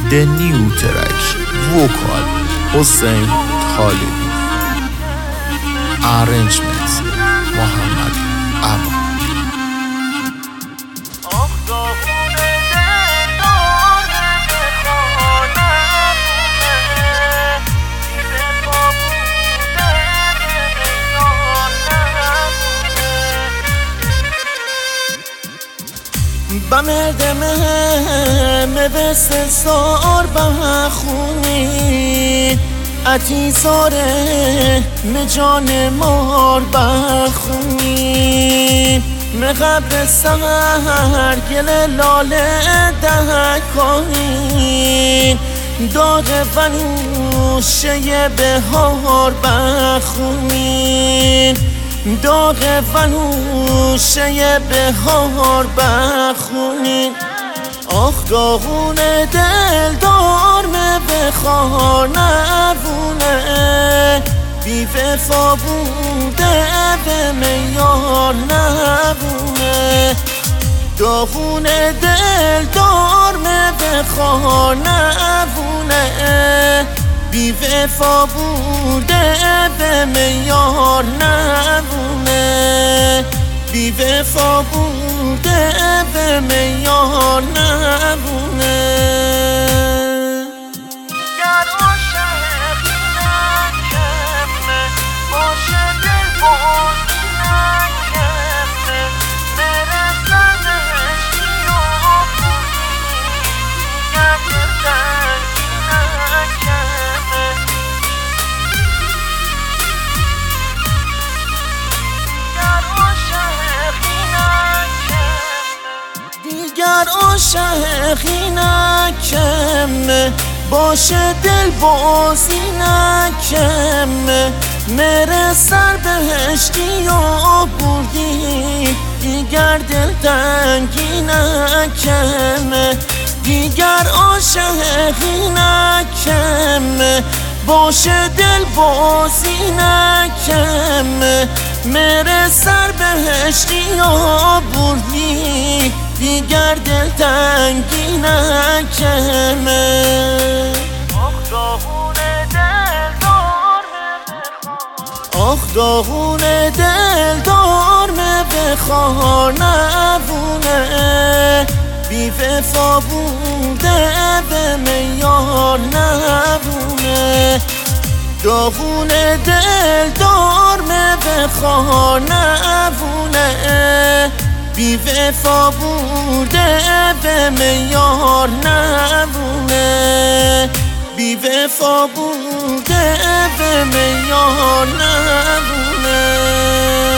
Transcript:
The New Track Vocal حسین طالبی Arrangements محمد عبا بمردمه مبستسار بخونی اتی ساره مجان مار بخونی مقبر سهر گل لاله دهکانی داغ فنوشه بهار بخونی داغ فنوشه بهار بخونین آخ داغون دل دارمه بخار نبونه بی وفا بوده به میار نبونه داغون دل دارمه بخار نبونه بی وفا بوده به میار نبونه بی وفا بوده به میار نبونه گر عاشق نکمه باشه دل باز نکمه برسنش یا بودی گر دلتنگی نکمه دیگر عاشقی نکمه باشه دل بازی نکمه مره سر بهشتی و بردی دیگر دل تنگی نکمه دیگر عاشقی نکمه باشه دل بازی نکمه مره سر بهشتی و بردی دیگر دل تنگی نکمه آخ داغون دل دارمه بخار نبونه بی وفا بوده به میار نبونه داغون دل دارمه بخار نبونه بی وفا بوده به میار نبونه بی وفا بوده به میار نبونه